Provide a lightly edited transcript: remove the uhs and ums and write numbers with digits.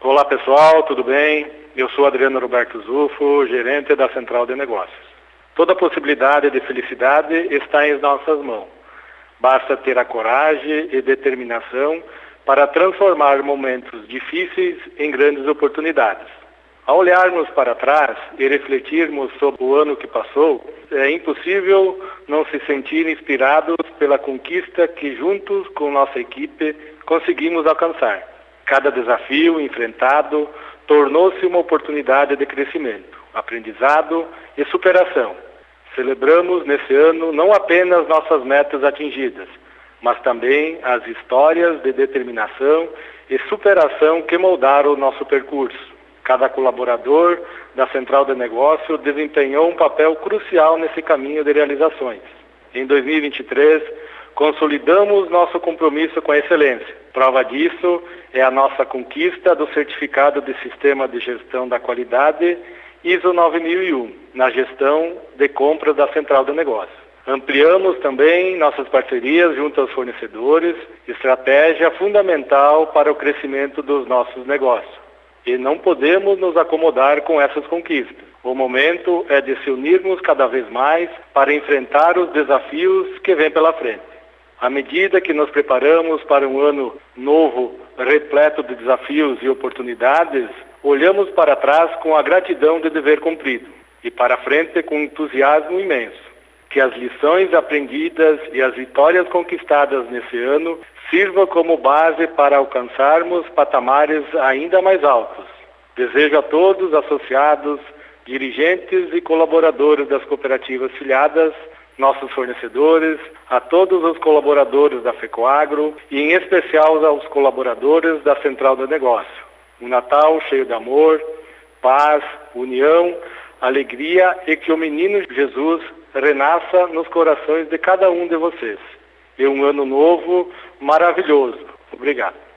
Olá pessoal, tudo bem? Eu sou Adriano Roberto Zufo, gerente da Central de Negócios. Toda possibilidade de felicidade está em nossas mãos. Basta ter a coragem e determinação para transformar momentos difíceis em grandes oportunidades. Ao olharmos para trás e refletirmos sobre o ano que passou, é impossível não se sentir inspirados pela conquista que juntos com nossa equipe conseguimos alcançar. Cada desafio enfrentado tornou-se uma oportunidade de crescimento, aprendizado e superação. Celebramos nesse ano não apenas nossas metas atingidas, mas também as histórias de determinação e superação que moldaram o nosso percurso. Cada colaborador da Central de Negócio desempenhou um papel crucial nesse caminho de realizações. Em 2023, consolidamos nosso compromisso com a excelência. Prova disso é a nossa conquista do Certificado de Sistema de Gestão da Qualidade ISO 9001, na gestão de compras da Central de Negócio. Ampliamos também nossas parcerias junto aos fornecedores, estratégia fundamental para o crescimento dos nossos negócios. E não podemos nos acomodar com essas conquistas. O momento é de se unirmos cada vez mais para enfrentar os desafios que vêm pela frente. À medida que nos preparamos para um ano novo, repleto de desafios e oportunidades, olhamos para trás com a gratidão de dever cumprido e para frente com entusiasmo imenso. Que as lições aprendidas e as vitórias conquistadas nesse ano sirvam como base para alcançarmos patamares ainda mais altos. Desejo a todos associados, dirigentes e colaboradores das cooperativas filiadas, nossos fornecedores, a todos os colaboradores da FECOAGRO e em especial aos colaboradores da Central de Negócio. Um Natal cheio de amor, paz, união, alegria e que o menino Jesus renasça nos corações de cada um de vocês. E um ano novo maravilhoso. Obrigado.